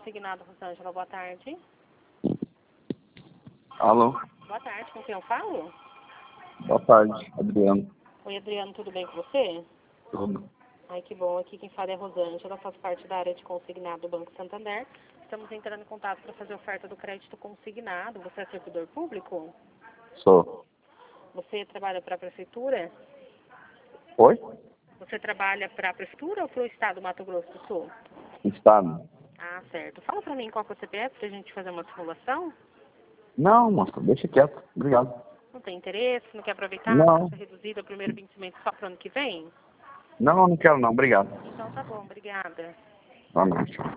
Consignado, Rosângela, boa tarde. Alô? Boa tarde, com quem eu falo? Boa tarde, Adriano. Oi, Adriano, tudo bem com você? Tudo. Ai, que bom. Aqui quem fala é a Rosângela, faço parte da área de consignado do Banco Santander. Estamos entrando em contato para fazer oferta do crédito consignado. Você é servidor público? Sou. Você trabalha para a prefeitura? Oi? Você trabalha para a prefeitura ou para o estado do Mato Grosso do Sul? Estado? Ah, certo. Fala para mim qual que é o CPF para a gente fazer uma simulação. Não, moça, deixa quieto. Obrigado. Não tem interesse? Não quer aproveitar? Não. Taxa reduzida, primeiro vencimento só para o ano que vem? Não, não quero não. Obrigado. Então tá bom, obrigada. Boa noite.